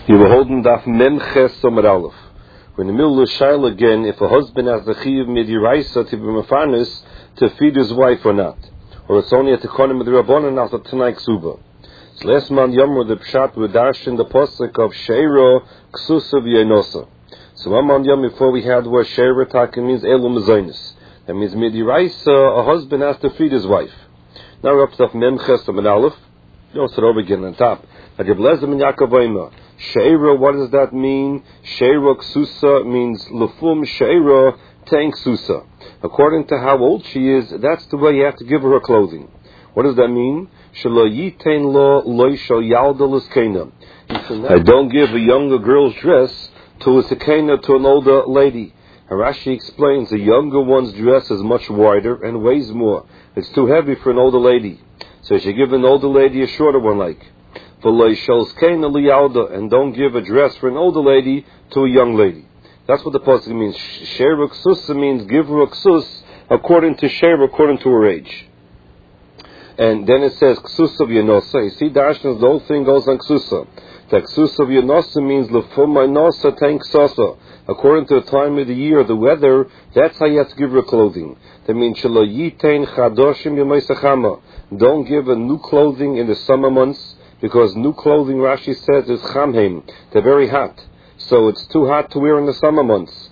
You were holding Daf Mem Ches Samar Aleph. We're in the middle of Shaila again, if a husband has the Chiyuv Midiraisa to be Mefarnes to feed his wife or not. Or it's only at the Konim of the Rabbanan after Tanai Ksuba. So last month, Yom the Pshat with Darshan the Pasuk of Sheiro Ksusa V'Yenosa. So one month Yom before we had where Sheiro Taka means Elu Mezonis. That means Midiraisa, a husband has to feed his wife. Now we're up to Daf Mem Ches Samar Aleph. You'll start over again on top. Agiblezim and Yaakov Oima. Sheira, what does that mean? Sheira Ksusa means Lefum Sheira Tang Ksusa. According to how old she is, that's the way you have to give her clothing. What does that mean? I don't give a younger girl's dress to a sekena, to an older lady. Rashi explains the younger one's dress is much wider and weighs more. It's too heavy for an older lady. So you should give an older lady a shorter one like. And don't give a dress for an older lady to a young lady. That's what the pasuk means. Sheira Ksusa means give her a ksus according to Sheira, according to her age. And then it says Ksusa V'Yenosa. You see, the whole thing goes on Ksusa. The Ksusa V'Yenosa means L'fum Tank Sasa. According to the time of the year, the weather, that's how you have to give her clothing. That means Shelo Yitain Chadoshim Yemei. Don't give her new clothing in the summer months. Because new clothing, Rashi says, is chamheim. They're very hot. So it's too hot to wear in the summer months.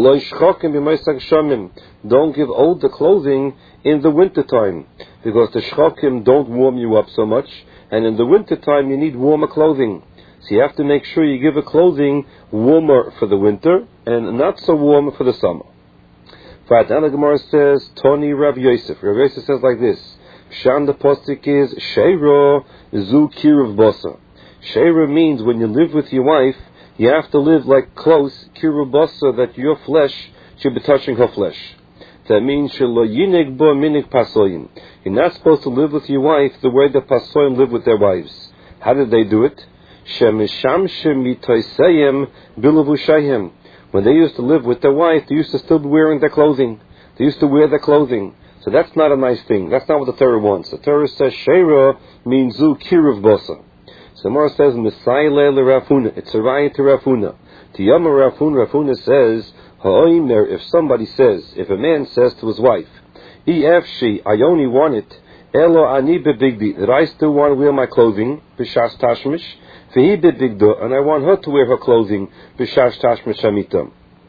Don't give older clothing in the winter time. Because the shchokim don't warm you up so much. And in the winter time, you need warmer clothing. So you have to make sure you give a clothing warmer for the winter and not so warm for the summer. Right, now the Gemara says, Toni Rav Yosef. Rav Yosef says like this. Shan the postik is Sheira Zu Kiruv Bosa. Sheira means when you live with your wife, you have to live like close Kiruv Bosa, that your flesh should be touching her flesh. That means Shelo Yinig Bo Minig Pasoyim. You're not supposed to live with your wife the way the Pasoyim live with their wives. How did they do it? Shemisham Shemitoisayim Bilavushayim. When they used to live with their wife, they used to still be wearing their clothing. They used to wear their clothing. So that's not a nice thing. That's not what the Torah wants. The Torah says Sheira means Zu Kiruv Bosa. So the Gemara says Misayle le Rafuna. It's a raya to Rafuna. To Yama Rafuna, Rafuna says Ha'oimer. If somebody says, if a man says to his wife, Efshi, I only want it. Elo ani bebigdi, that I still want to wear my clothing. B'shas tashmish. V'hi bebigdo, and I want her to wear her clothing. B'shas tashmish hamita.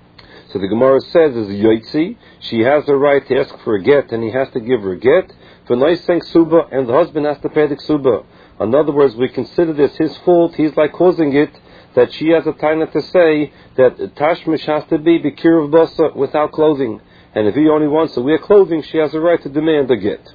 So the Gemara says, as a yotzi, she has the right to ask for a get, and he has to give her a get. For noiseng ksuba, and the husband has to pay the ksuba. In other words, we consider this his fault. He's like causing it, that she has a time to say that tashmish has to be b'kiruv basa, without clothing. And if he only wants to wear clothing, she has a right to demand a get.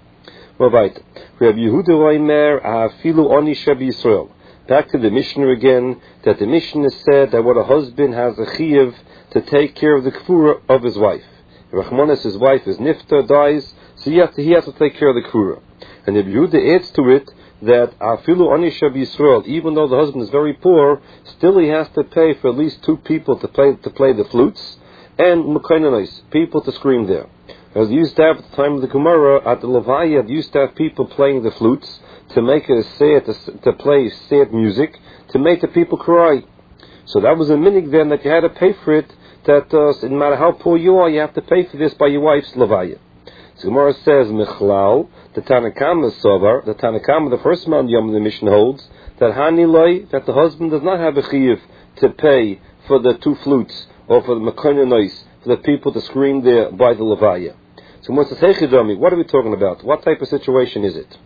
Right. Rabbi Yehuda Oimer afilu oni shebi Yisrael. Back to the Mishnah again, that the Mishnah said that what a husband has a chiyuv to take care of the kfura of his wife. If Rachmanis, his wife is nifta, dies, so he has to take care of the kfura. And if Yehuda adds to it that afilu ani sheb Yisrael, even though the husband is very poor, still he has to pay for at least two people to play the flutes, and mekaynanos, people to scream there. As they used to have at the time of the Gemara, at the Levaya, they used to have people playing the flutes to make it to play sad music, to make the people cry. So that was a minig then, that you had to pay for it, that no matter how poor you are, you have to pay for this by your wife's Levaya. So Gemara says, Michlal, the Tanakama Sovar, the Tanakama, the first man Yom the Mishnah holds, that Haniloi, that the husband does not have a chiyuv to pay for the two flutes, or for the Mekonois, for the people to scream there by the Levaya. So Gemara says, Hey Chidami, what are we talking about? What type of situation is it?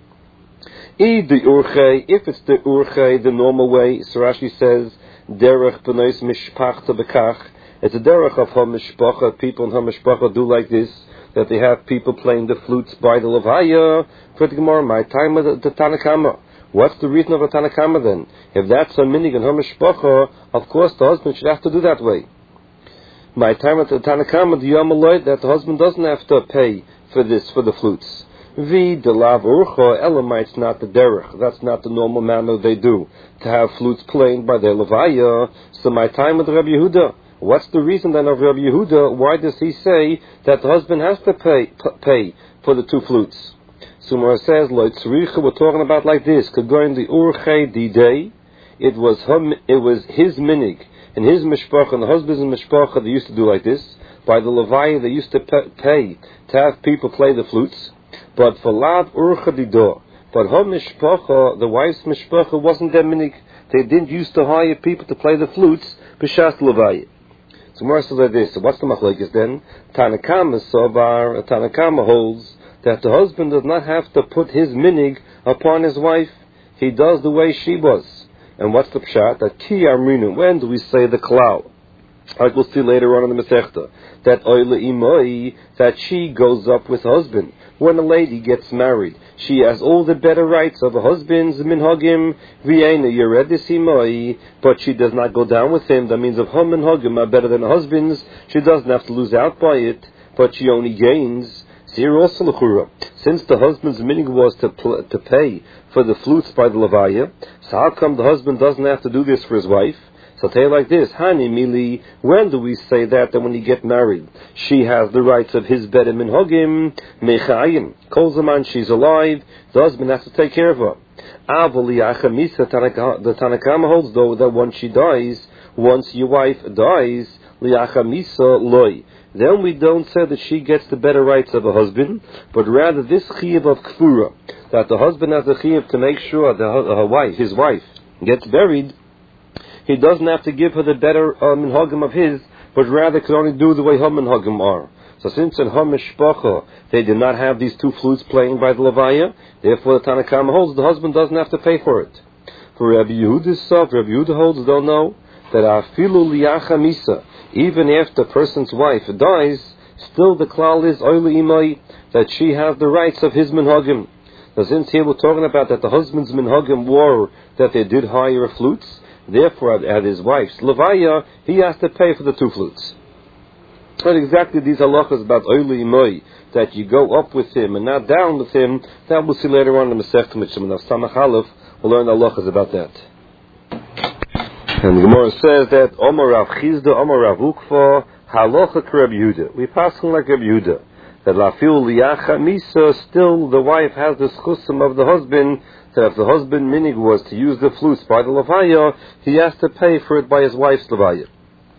If it's the urche, the normal way, so Rashi says, derech b'nois mishpachta bekach. It's a derech of her mishpacha. People in her mishpacha do like this, that they have people playing the flutes by the Levaya. For the Gemara, my time of the Tanakama. What's the reason of a Tanakama then? If that's a minig in her mishpacha, of course the husband should have to do that way. My time at the Tanakama, the Yamaloi, that the husband doesn't have to pay for this, for the flutes. The lav urcha elamites, not the derech. That's not the normal manner they do, to have flutes playing by their levaya. So my time with Rabbi Yehuda. What's the reason then of Rabbi Yehuda? Why does he say that the husband has to pay for the two flutes? Sumar says, we're talking about like this. Kagoin the urche di day. it was his minig and his mishpacha and the husband's mishpacha. They used to do like this. By the levaya, they used to pay to have people play the flutes. But for lav urcha dido, but her mishpacha, the wife's mishpacha, wasn't their minig. They didn't used to hire people to play the flutes b'shas levaya. So more so like this. So what's the machlokes then? Tanakama sobar. Tanakama holds that the husband does not have to put his minig upon his wife. He does the way she was. And what's the pshat? That ki amrinu. When do we say the klal? Like we'll see later on in the Masechta, that oile imoi, that she goes up with husband. When a lady gets married, she has all the better rights of a husband's minhagim v'yena yeredis imoi, but she does not go down with him. That means if her minhagim are better than her husband's, she doesn't have to lose out by it, but she only gains. Since the husband's minig was to pay for the flutes by the levaya, so how come the husband doesn't have to do this for his wife? So tell you like this, Hani Mili, when do we say that when you get married, she has the rights of his bed and minhagim, mechayim, kol zaman she's alive, the husband has to take care of her. Avoli achamisa, the Tanakama holds though that once she dies, once your wife dies, liachamisa loy, then we don't say that she gets the better rights of a husband, but rather this chiyuv of kfura, that the husband has a chiyuv to make sure that his wife, gets buried. He doesn't have to give her the better minhagim of his, but rather can only do the way her minhagim are. So since in her mishpacha they did not have these two flutes playing by the levaya, therefore the Tanakama holds the husband doesn't have to pay for it. For Rabbi Yehuda's son, Rabbi Yehuda holds, don't know that afilu liyacha misa, even after a person's wife dies, still the klal is oile imai, that she has the rights of his minhagim. So since here we're talking about that the husband's minhagim were that they did hire flutes, therefore, at his wife's levaya, he has to pay for the two flutes. And exactly these halachas about oili imoi, that you go up with him and not down with him, that we'll see later on in the Masechta Mitzvah of Samach Aleph. We'll learn halachas about that. And the Gemara says that Omar Rav Chizda, Omar Rav Ukfa, halacha Rabbi Yehuda. We pass on like Rabbi Yehuda, that lafil liyacha misa, still the wife has the schusim of the husband, that if the husband minig was to use the flutes by the levaya, he has to pay for it by his wife's levaya.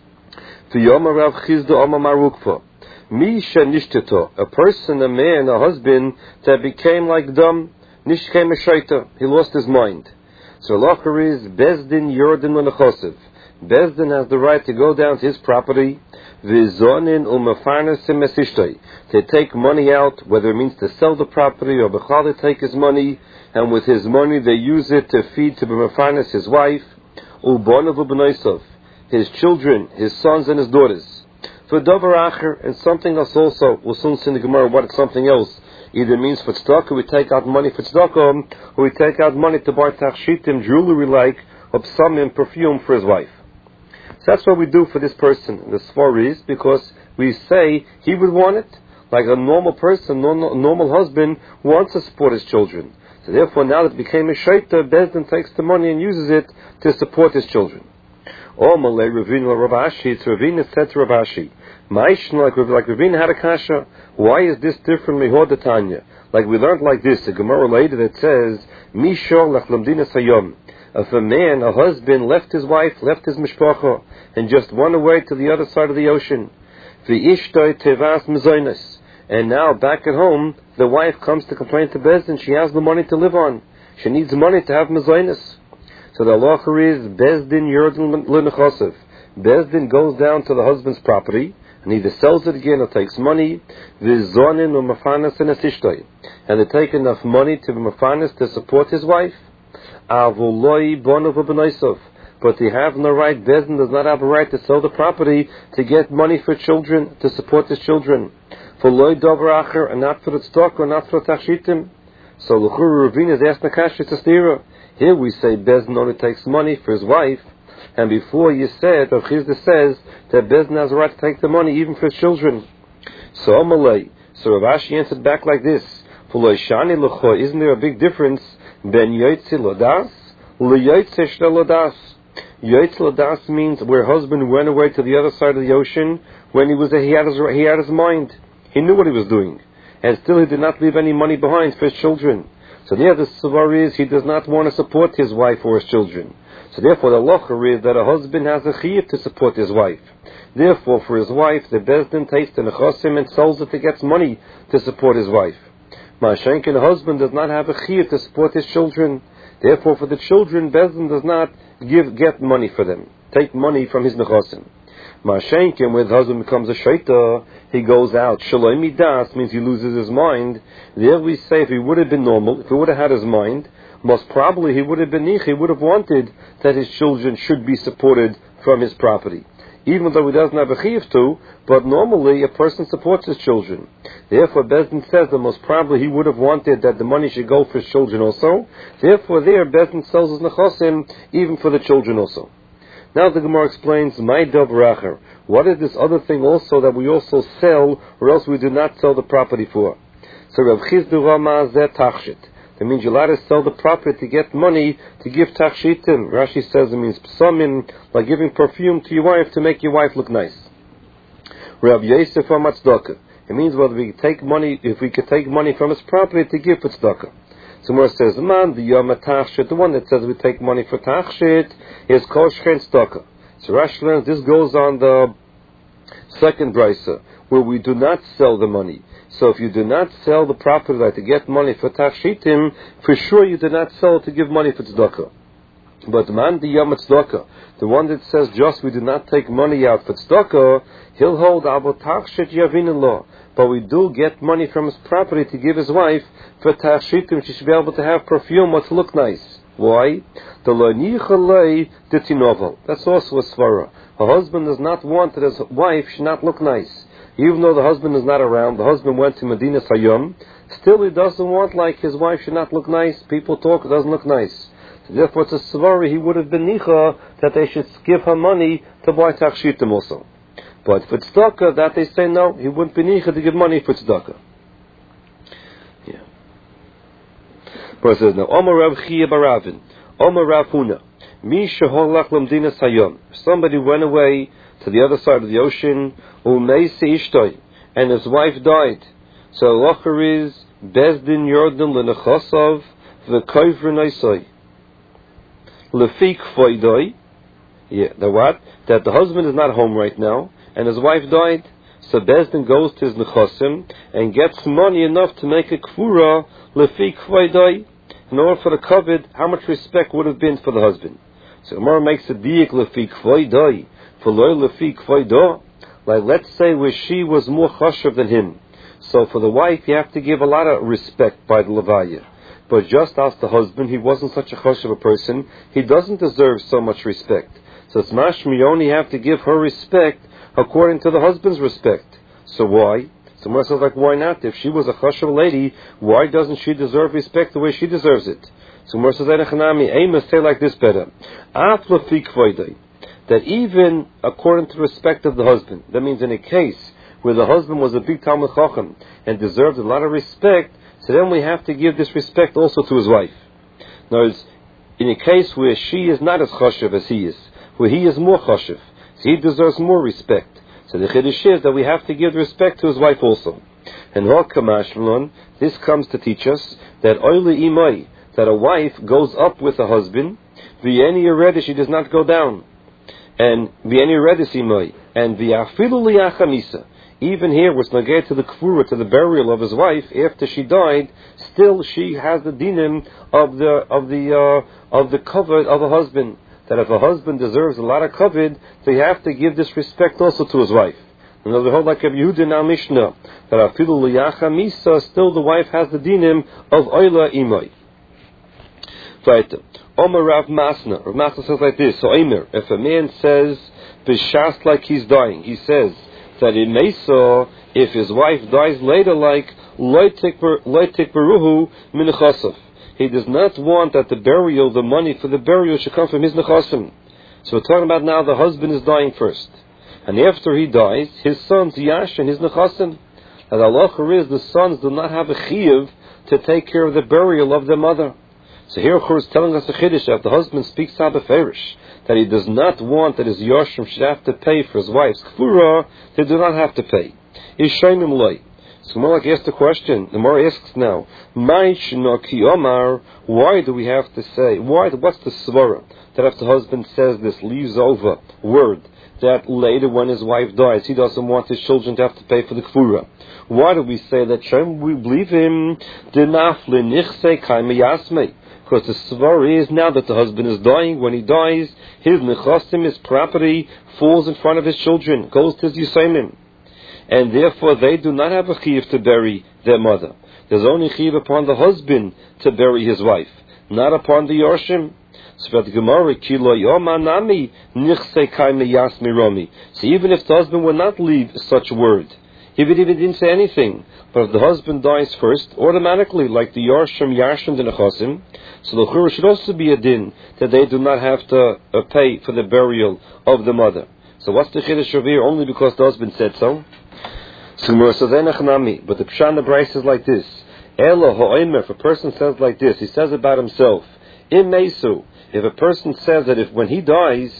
V'yomer Rav Chizda Omar Marukva, Misha nishteto, a person, a man, a husband that became like dumb, nishkem shaita, he lost his mind. So locher is Bezdin Yordan Menachosiv. Bezdin has the right to go down to his property, v'zonin u'mefarnesim esishtoi, to take money out, whether it means to sell the property or b'chal to take his money, and with his money they use it to feed to b'mefarnes his wife, u'bonav u'b'noisov, his children, his sons and his daughters. For davar acher, and something else also, we'll soon see in the Gemara what it's something else. Either means for tzedakah, we take out money for tzedakah, or we take out money to buy tachshitim, jewelry like, or psamim, perfume for his wife. So that's what we do for this person. The svar is because we say he would want it, like a normal person, normal husband wants to support his children. So therefore, now that it became a shaita, Bezdin takes the money and uses it to support his children. Oh, Malay Ravina Ravashi, it's Ravina said to Ravashi, Maishna, like Ravina had a kasha. Why is this differently Hodatanya? Like we learned like this, a Gemara later that says, Misho lach lamdina sayom. If a man, a husband, left his wife, left his mishpacha, and just went away to the other side of the ocean, v'ishtoi tevas mezoinas, and now back at home, the wife comes to complain to Bezdin, she has no money to live on. She needs money to have mezoinas. So the halacha is Bezdin Yordan L'Nechosiv. Bezdin goes down to the husband's property and either sells it again or takes money. V'zonin u'mafanas and asishtoi, and they take enough money to be mafanas to support his wife. Avuloi bonav u'b'noisov, but they have no right. Bezdin does not have a right to sell the property to get money for children, to support his children. For loy davar acher, and not for the tzedakah, or not for the tachshitim. So l'chur Ravina is asking Nakash to stira. Here we say Bezdin only takes money for his wife, and before you said, Rav Chizda says that Bezdin has a right to take the money even for his children. So Amalei, so Rav Ashi answered back like this: For loishani l'cho, isn't there a big difference ben yoytzi lodas l'yoytzi shel lodas? Yoytzi lodas means where husband went away to the other side of the ocean when he had his mind, he knew what he was doing, and still he did not leave any money behind for his children. So there the svar is he does not want to support his wife or his children. So therefore, the halacha is that a husband has a chiyuv to support his wife. Therefore, for his wife, the bezdin takes the nechasim and sells it to get money to support his wife. Ma'ashenkin, the husband does not have a chiyuv to support his children. Therefore, for the children, bezdin does not get money for them, take money from his nechasim. Ma'ashenkin, when the husband becomes a shaita, he goes out. Shaloi midas means he loses his mind. There we say if he would have been normal, if he would have had his mind, most probably he would have been nich, he would have wanted that his children should be supported from his property. Even though he doesn't have a chiyuv to, but normally a person supports his children. Therefore, Bezdin says that most probably he would have wanted that the money should go for his children also. Therefore, there Bezdin sells his nechasim even for the children also. Now the Gemara explains, my dov racher. What is this other thing also that we also sell, or else we do not sell the property for? So Rav Chizdu Rama zeh tachshit. That means you're allowed to sell the property to get money to give tachshitim. Rashi says it means psamim, like giving perfume to your wife to make your wife look nice. Rav Yosef Amatzedakah. It means whether we take money, if we could take money from his property to give for tzedakah. So Gemara says, man, the yom tachshit, the one that says we take money for tachshit, is kol shchen tzedakah. So Rashi learns this goes on the second brisa, where we do not sell the money. So if you do not sell the property to get money for tachshitim, for sure you do not sell it to give money for tzedakah. But man the yom tzedakah, the one that says just we do not take money out for tzedakah, he'll hold abo tachshit yavin law. But we do get money from his property to give his wife for tachshitim. She should be able to have perfume or to look nice. Why? The lo'nichalei detinovel. That's also a svara. A husband does not want that his wife should not look nice. Even though the husband is not around, the husband went to Medina Sayyam, still he doesn't want like his wife should not look nice. People talk, it doesn't look nice. So therefore it's a svari, he would have been nicha that they should give her money to buy tachshitim also. But for tzedakah, that they say no, he wouldn't be nicha to give money for tzedakah. Yeah. But it says now, Omar Rav Chia Baravin, Omar Rav Huna, Mi sheholach l'mdina Sayyam. Somebody went away to the other side of the ocean, and his wife died. So locher is bezdin yordan lenechasav v'koivr neisai lefik foidoi. Yeah, the what? That the husband is not home right now, and his wife died. So bezdin goes to his nechasim and gets money enough to make a kfura lefik foidoi. In order for the covet, how much respect would have been for the husband? So Gemara makes a diak lefik foidoi. Like let's say where she was more chashav than him. So for the wife you have to give a lot of respect by the levaya. But just as the husband, he wasn't such a chashav a person, he doesn't deserve so much respect. So it's mashmi, you only have to give her respect according to the husband's respect. So why? Someone says like why not? If she was a chashav lady, why doesn't she deserve respect the way she deserves it? So Someone says Amos say like this better. That even according to the respect of the husband, that means in a case where the husband was a big Talmud Chacham and deserved a lot of respect, so then we have to give this respect also to his wife. Now, in a case where she is not as chashiv as he is, where he is more chashiv, so he deserves more respect. So the chiddush is that we have to give respect to his wife also. And this comes to teach us that oili imai, that a wife goes up with a husband, v'yeni yeredi, she does not go down. And v'yeni yeredis and v'afilu liyachamisa. Even here, what's nageh to the kfura, to the burial of his wife after she died, still she has the dinim of the covet of a husband. That if a husband deserves a lot of covet, so you have to give this respect also to his wife. And the whole like of Yehuda in our Mishnah, that afilu liyachamisa, still the wife has the dinim of oila imay. Right. Omer Rav Masna. Rav Masna says like this. So Omer, if a man says b'shas like he's dying, he says that in Mesa, if his wife dies later, like loitik beruhu min nechasav, he does not want that the burial, the money for the burial, should come from his nechasim. So we're talking about now the husband is dying first, and after he dies, his sons Yash and his nechasim. And the halacha is the sons do not have a chiyuv to take care of the burial of their mother. So here Chur is telling us a chiddush that the husband speaks out beferish, that he does not want that his yoshim should have to pay for his wife's kfura. They do not have to pay. Ishayim loy. So Gemara asks the question. The Gemara asks now, why do we have to say? What's the svara that if the husband says this, leaves over word that later when his wife dies, he doesn't want his children to have to pay for the kfura? Why do we say that? We believe him. Because the svara is now that the husband is dying. When he dies, his nechasim, his property, falls in front of his children, goes to his yisayimim. And therefore they do not have a chiyuv to bury their mother. There's only chiyuv upon the husband to bury his wife, not upon the yorshim. So even if the husband would not leave such word, if he didn't say anything, but if the husband dies first, automatically, like the yorshim, yashim, the nechasim, so the chura should also be a din that they do not have to pay for the burial of the mother. So what's the chiddush over here? Only because the husband said so? But the pshat in the Bryce is like this. If a person says like this, he says about himself, if a person says that if when he dies,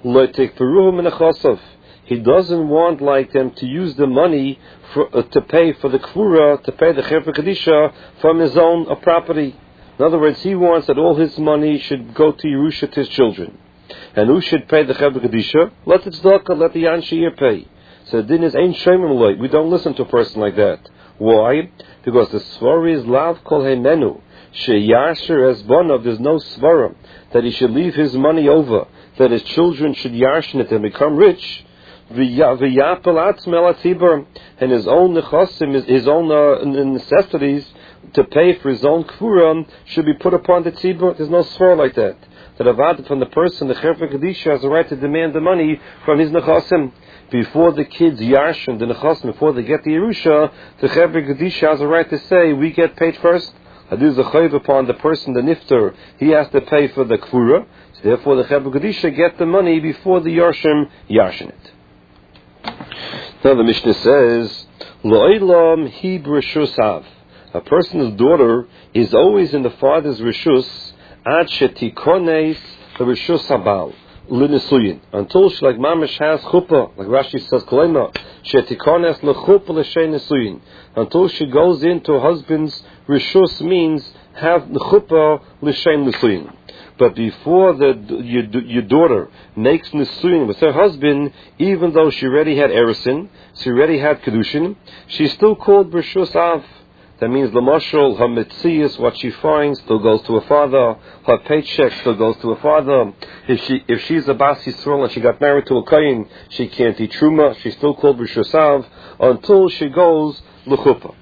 he doesn't want like them to use the money to pay for the kfura, to pay the chevra kadisha from his own property. In other words, he wants that all his money should go to Yerusha to his children. And who should pay the chevra kadisha? Let the tzedakah, let the Yanshir pay. So the din is ain't shemim loy. We don't listen to a person like that. Why? Because the svara is lav kol heimenu sheyasher esbonov. There's no svara that he should leave his money over, that his children should yashin it and become rich. V'yapel atzmel atzibur, and his own nechasim, his own necessities to pay for his own kfura should be put upon the tzibur. There's no svara like that. That avad from the person, the chevra kadisha has a right to demand the money from his nechasim. Before the kids yashin the nechasim, before they get the Yerusha, the chevra kadisha has a right to say, we get paid first. This is a chayv upon the person, the nifter. He has to pay for the kfura. So therefore the chevra kadisha get the money before the yarshim yashin it. Now the Mishnah says, Lo'ilam hi b'reshus hav. A person's daughter is always in the father's reshus ad shetikones the reshus habal. Until she like mamish has chuppah, like Rashi says, kolema shetikones lechuppah l'shein nesuyin. Until she goes into her husband's rishus means have the chuppah l'shein nesuyin. But before your daughter makes nesuyin with her husband, even though she already had erisin, she already had kedushin, she's still called rishus av. That means the mashal, her mitzias, what she finds, still goes to her father. Her paycheck still goes to her father. If she's a bas Yisrael and she got married to a kohen, she can't eat truma. She's still called b'rishus av until she goes l'chuppah.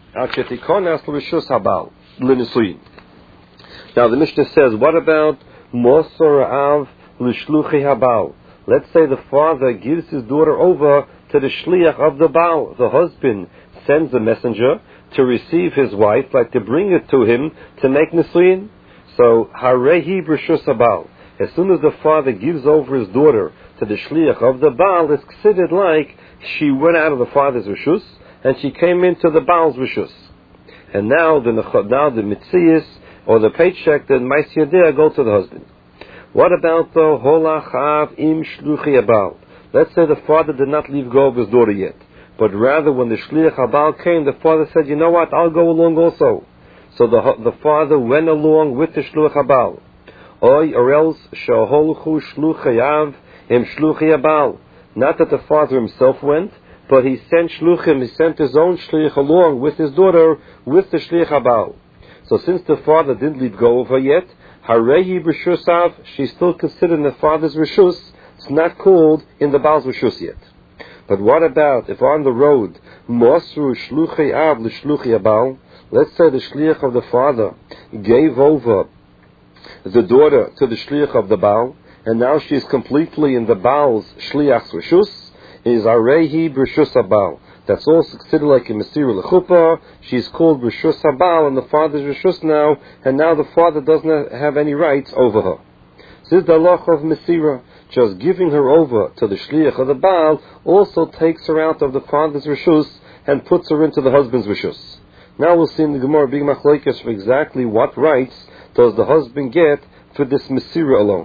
Now the Mishnah says, what about mosor av l'shluchi habal? Let's say the father gives his daughter over to the shliach of the baal. The husband sends a messenger to receive his wife, like to bring it to him to make nisuyin. So harehi b'reshus habal. As soon as the father gives over his daughter to the shliach of the baal, it's considered like she went out of the father's reshus and she came into the baal's reshus. And now the mitzias or the paycheck, the ma'aseh go to the husband. What about the holach av im shluchi habal? Let's say the father did not leave go of his daughter yet, but rather when the shliach habal came, the father said, you know what, I'll go along also. So the father went along with the shliach habal. Or else shaholchu shluchayav im shluchi habal. Not that the father himself went, but he sent shluchim, he sent his own shliach along with his daughter, with the shliach habal. So since the father didn't leave go of her yet, harehi b'reshus av, she's still considered in the father's reshus. It's not called in the baal's reshus yet. But what about if on the road, mosru shluchi av l'shluchi habal? Let's say the shliach of the father gave over the daughter to the shliach of the baal, and now she is completely in the baal's shliach's reshus. Is arehi b'reshus habal. That's also considered like a mesira l'chuppah. She's called reshus habal and the father's reshus now, and now the father doesn't have any rights over her. This is the halacha of mesira. Just giving her over to the shliach of the baal also takes her out of the father's reshus and puts her into the husband's reshus. Now we'll see in the Gemara big machlokes for exactly what rights does the husband get for this mesira alone.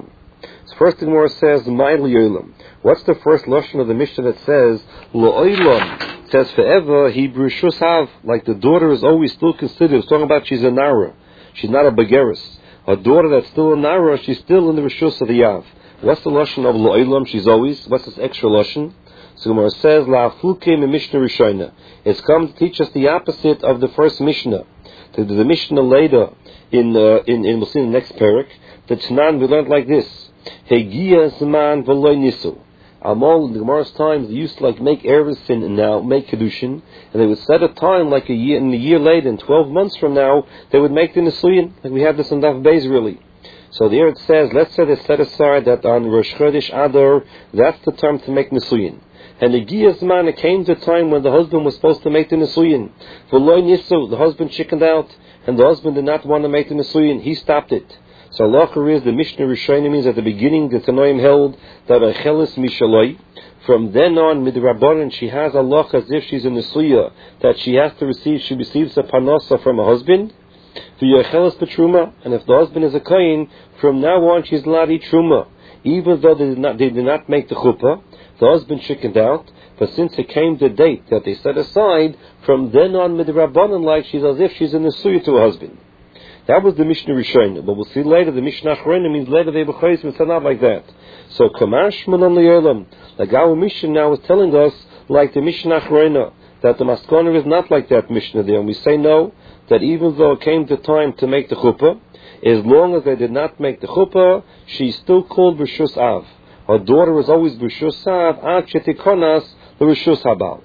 So first the Gemara says, Ma'il Yolam. What's the first lashon of the Mishnah that says, Lo'olam? It says forever, he Brishus Hav, like the daughter is always still considered. It's talking about she's a Nara. She's not a Begeris. A daughter that's still a Nara, she's still in the Rishus of the Yav. What's the lashon of Lo'olam? She's always. What's this extra lashon? So Gemara says, La'afuke me Mishnah Rishona. It's come to teach us the opposite of the first Mishnah. The Mishnah later in we'll see in the next parak. The Tanan we learned like this: Hegia Zman v'loy nisu. Amol in the Gemara's times they used to make Erev Sin and now make Kedushin, and they would set a time like a year later, in 12 months from now, they would make the Nisuyin. Like we have this in Daf Beis really. So there it says, let's say they set aside that on Rosh Chodesh Adar, that's the time to make Nisuyin. And the Giyazman, it came to a time when the husband was supposed to make the Nisuyin. V'loy nisu, the husband chickened out, and the husband did not want to make the Nisuyin. He stopped it. So Allah is the Mishnah Rishayna means at the beginning the Tanoim held that Achelis Mishaloi. From then on, Midrabanan, she has Allah as if she's in the Suya, that she has to receive, she receives a Panasa from a husband. V'yachelis Petruma, and if the husband is a Kain, from now on she's Ladi Truma. Even though they did not make the Chuppah, the husband chickened out, but since it came the date that they set aside, from then on Midrabanan, like she's as if she's in the Suya to a husband. That was the Mishnah Rishonah, but we'll see later the Mishnah Achrona means later they b'chayis and not like that. So Kamash Manan Li'olam, like our Mishnah now is telling us, like the Mishnah Achrona, that the Maskana is not like that Mishnah there, and we say no, that even though it came the time to make the Chuppah, as long as they did not make the Chuppah, she's still called B'Rishus Av. Her daughter was always B'Rishus Av, Ad Shetikonas the Rishus Habal.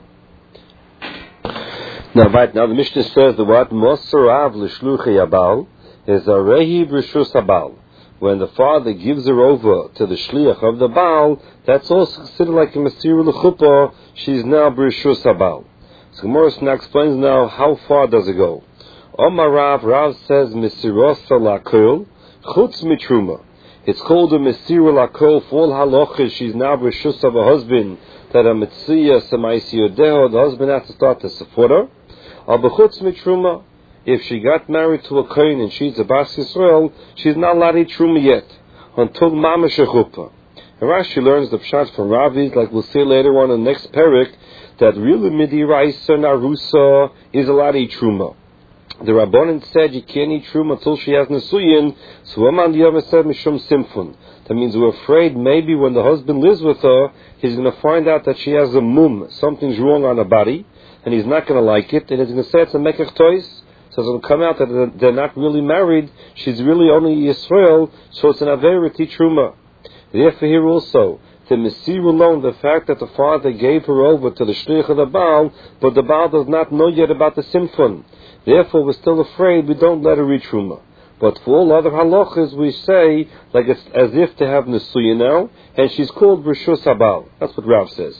Now the Mishnah says the word Mosar Av L'Shluchei Habal is a Rehi B'Rishus Habal. When the father gives her over to the Shliach of the Baal, that's also considered like a Masirah L'Chuppah, she's now B'Rishus Habal. So Gemara now explains now how far does it go. Omar Rav says Mesirosa L'Akol Chutz Mitruma. It's called a Mesirah L'Akol for all halachas. She's now B'Rishus of a husband that a Metzia Samaisi Yodeho, the husband has to start to support her. Al B'Chutz Mitruma. If she got married to a Kohen and she's a Bas Yisrael, she's not Ladi Truma yet until Mamash Chuppah. And Rashi learns the pshat from Ravis, like we'll see later on in the next parak, that really Midi Raisa Narusa is a Ladi Truma. The Rabbanan said you can't eat Truma until she has Nesuyin, so Aman Yom said Mishum Simfun. That means we're afraid maybe when the husband lives with her, he's going to find out that she has a mum, something's wrong on her body, and he's not going to like it, and he's going to say it's a Mekach Tois. So it's going to come out that they're not really married, she's really only Yisrael, so it's an Averiti Truma. Therefore here also, the Mesir alone, the fact that the father gave her over to the Shliach of the Baal, but the Baal does not know yet about the Simfon. Therefore we're still afraid we don't let her read Truma. But for all other halachas we say, like it's as if to have Nesuya now, and she's called Rishus Habal. That's what Rav says.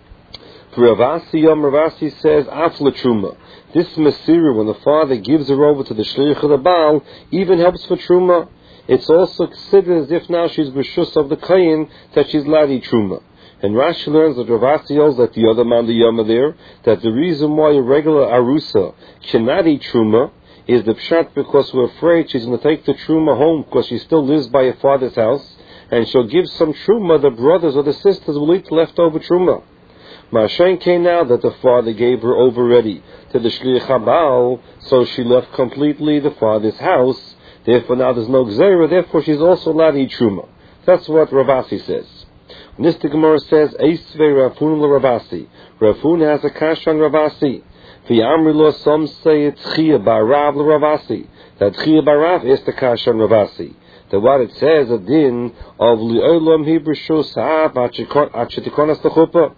For Ravasi, Ravasi says, Afla Truma. This Mesirah, when the father gives her over to the Shliach of the Baal, even helps for Truma. It's also considered as if now she's Rishus of the Kayin, that she's Ladi Truma. And Rashi learns that Ravasi holds that the other man, the Yama there, that the reason why a regular Arusa cannot eat Truma is the pshat because we're afraid she's going to take the Truma home because she still lives by her father's house, and she'll give some Truma, the brothers or the sisters will eat leftover Truma. Ma'ashen came now that the father gave her over ready to the Shliach HaBaal, so she left completely the father's house. Therefore now there's no Gzeira, therefore she's also allowed to eat Truma. That's what Ravasi says. Nista Gemara says, Eisvei Rafun Ravasi. Rafun has a kash on Ravasi. V'yamrilo, some say it's Chia Barav Ravasi. That Chia Barav is the kash on Ravasi. That what it says, a din of Li'olam Hebrew Shusah Achetikonas Techuppah.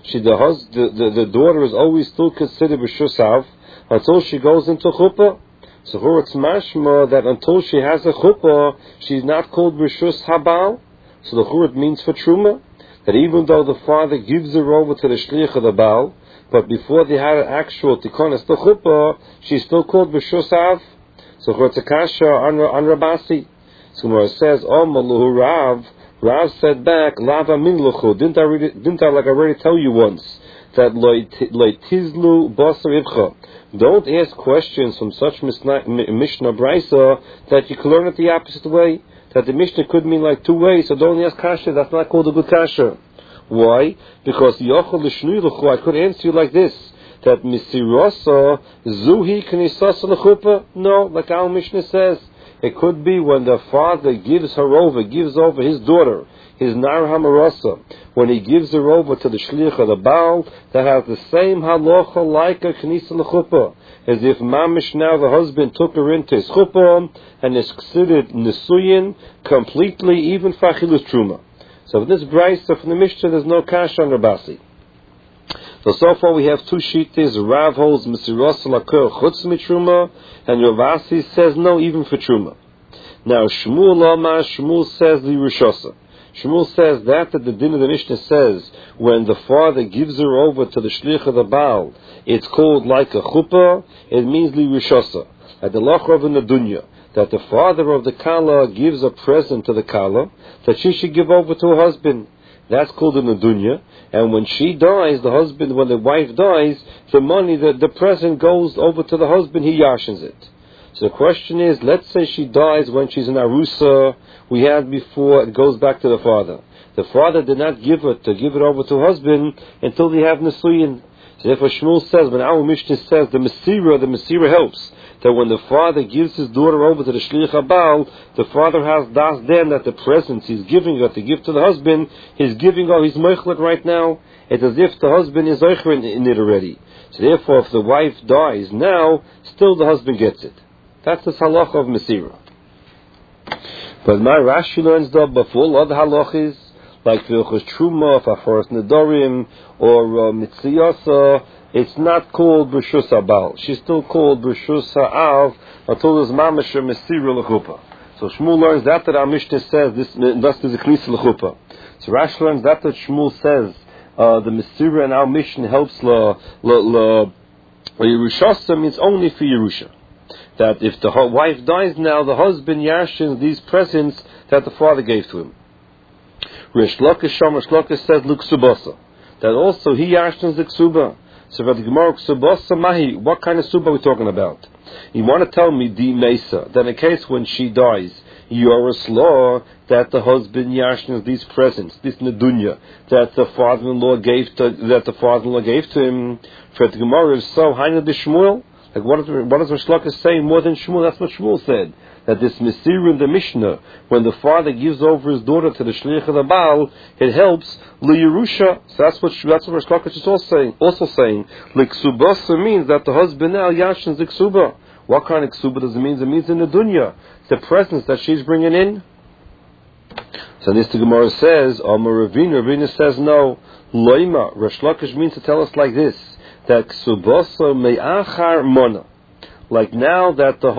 The daughter is always still considered B'Shusav until she goes into Chuppah. So here it's mashma that until she has a Chuppah, she's not called B'Shus Habal. So the Chuppah means for Truma, that even though the father gives her over to the Shliach of the Baal, but before they had an actual Tikonas the Chuppah, she's still called B'Shusav. So here it's a kasha on Rabasi. So Gemara says, Oh Maluhu Rav. Rav said back, Lava min luchu. Didn't I like I already tell you once that loitizlu basar ibcha. Don't ask questions from such Mishnah Brisa that you can learn it the opposite way. that the Mishnah could mean like two ways, so don't ask kasha, that's not called a good kasha. Why? Because I could answer you like this, that Misirasa Zuhi Knisasa L'chuppah. No, like our Mishnah says, it could be when the father gives over his daughter, his Nar Hamarasa, when he gives her over to the Shliach of the Baal, that has the same halacha like a Knisa L'chuppah, as if Mamish now the husband took her into his chuppah and is considered Nisuyin completely, even for Achilus Truma. So in this brayso from the Mishnah, there's no kasha on Rabasi. So far we have two shittas. Rav holds Mesiras Lakur Chutz Mitruma, and Ravasi says no, even for Truma. Now Shmuel says the Rishosa. Shmuel says that the din of the Mishnah says when the father gives her over to the Shliach of the Baal, it's called like a chuppah. It means li Rishosa. At the Lachrav in the Dunya, that the father of the Kala gives a present to the Kala that she should give over to her husband. That's called in the dunya. And when she dies, when the wife dies, the money, the present goes over to the husband, he yashins it. So the question is, let's say she dies when she's in Arusa, we had before, it goes back to the father. The father did not give it over to her husband until they have Nisuyin. So therefore Shmuel says, when our Mishnah says the Mesira helps, that when the father gives his daughter over to the Shliach HaBaal, the father has das then that the presents he's giving her to give to the husband, he's giving her, he's meichlet right now. It's as if the husband is eicher in it already. So therefore, if the wife dies now, still the husband gets it. That's the halacha of Mesira. But my Rashi learns though, before other halachas, like Vilchus Truma, Faforas Nedorim, or Mitziyasa, it's not called B'Shus HaBaal. She's still called B'Shus HaAv until there's Mamash Mesira L'chuppah. So Shmuel learns that our Mishnah says this is a Knisa L'chuppah. So Rashi learns that Shmuel says the Mesira in our Mishnah helps Yerushasa means only for Yerusha. That if the wife dies now, the husband yashins these presents that the father gave to him. Rish Lakish says Luksubasa, that also he yashins the ksuba. So for the Gemara Ksubasa Mahi, what kind of suba are we talking about? You want to tell me Di Mesa, that in case when she dies, Yoris law that the husband yashnas these presents, this nedunya, that the father-in-law gave to him. For the Gemara is so Haina de Shmuel. Like what does Rish Lakish say more than Shmuel? That's what Shmuel said. That this Mesir in the Mishnah, when the father gives over his daughter to the Shliach of the Baal, it helps L'Yerusha. So that's what Rish Lakish is also saying. L'Ksubasa means that the husband now yashins the Ksuba. What kind of Ksuba does it mean? It means in the dunya. It's the presence that she's bringing in. So this the Gemara says, Ravina says no. Loima, Rish Lakish means to tell us like this, that Ksubasa me'achar mona. Like now that the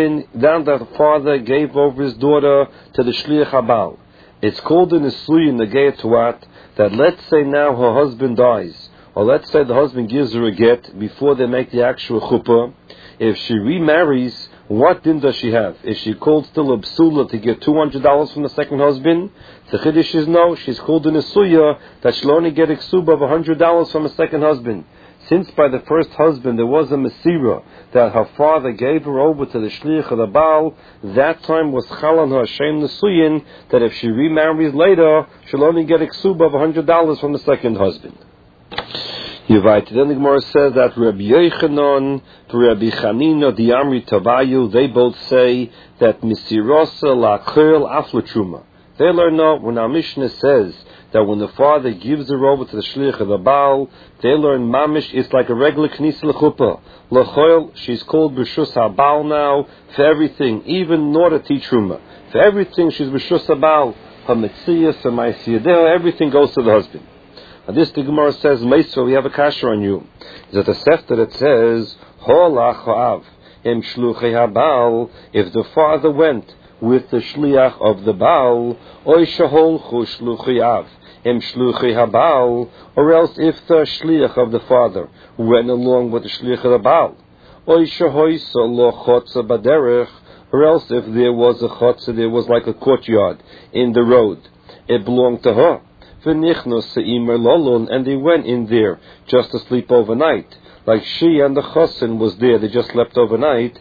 father gave over his daughter to the Shliach HaBaal, it's called in Nisuyin the Getuat, that let's say now her husband dies, or let's say the husband gives her a get before they make the actual chuppah. If she remarries, what din does she have? Is she called still a psula to get $200 from the second husband? The chiddush is no, she's called in Nisuya that she'll only get a ksuba of $100 from a second husband. Since by the first husband there was a Mesira that her father gave her over to the Shliach of the Baal, that time was chal on her Hashem Nesuyin, that if she remarries later, she'll only get a ksuba of $100 from the second husband. Yevayt. Then the Gemara says that Rabbi Yochanan, Rabbi Chanina, the Amri Tavayu, they both say that Misirasa Lakel Aflatruma. They learn out when our Mishnah says that when the father gives her over to the Shliach of the Baal, they learn Mamish, it's like a regular Knisa L'chuppah. L'choil, she's called B'Shus HaBaal now, for everything, even nor to teach Truma. For everything, she's B'Shus HaBaal. Her Metzias, her Ma'asiyadeh, everything goes to the husband. And this the Gemara says, Meisra, we have a kasha on you. Is that the Sefta that says, Holach ha'av, em shluchei HaBaal, if the father went with the Shliach of the Baal, oy shaholchu shluchei av, em shluchei HaBaal, or else if the Shliach of the father went along with the Shliach of the Baal, oy shahoisa lo chotza baderech, or else if there was a chotza, there was like a courtyard in the road, it belonged to her. And they went in there just to sleep overnight. like she and the chassan was there, they just slept overnight,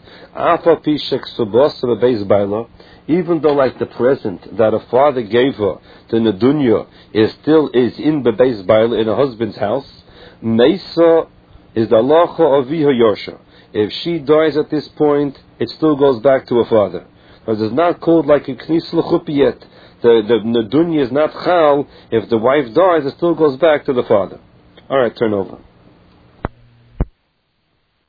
even though like the present that a father gave her to Nedunya is in the beis baila, in her husband's house, Mesa is the halacha of Viha Yorsha. If she dies at this point, it still goes back to her father. Because it's not called like a knis l'chuppah yet. The Nedunya is not chal. If the wife dies, it still goes back to the father. Alright, turn over.